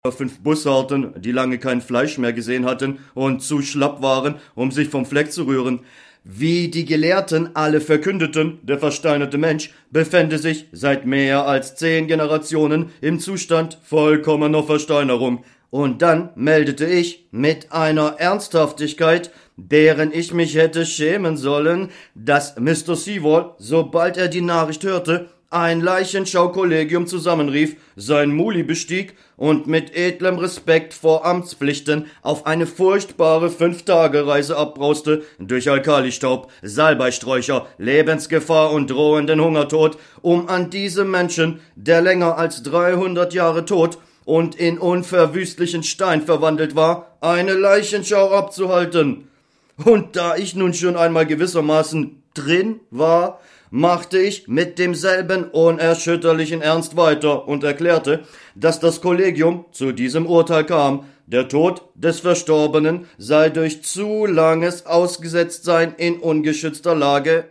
5 Bussarden, die lange kein Fleisch mehr gesehen hatten und zu schlapp waren, um sich vom Fleck zu rühren. Wie die Gelehrten alle verkündeten, der versteinerte Mensch befände sich seit mehr als 10 Generationen im Zustand vollkommener Versteinerung. Und dann meldete ich mit einer Ernsthaftigkeit, deren ich mich hätte schämen sollen, dass Mr. Sewall, sobald er die Nachricht hörte, ein Leichenschaukollegium zusammenrief, sein Muli bestieg und mit edlem Respekt vor Amtspflichten auf eine furchtbare 5-Tage-Reise abbrauste, durch Alkalistaub, Salbeisträucher, Lebensgefahr und drohenden Hungertod, um an diesem Menschen, der länger als 300 Jahre tot und in unverwüstlichen Stein verwandelt war, eine Leichenschau abzuhalten. Und da ich nun schon einmal gewissermaßen drin war, machte ich mit demselben unerschütterlichen Ernst weiter und erklärte, dass das Kollegium zu diesem Urteil kam, der Tod des Verstorbenen sei durch zu langes Ausgesetztsein in ungeschützter Lage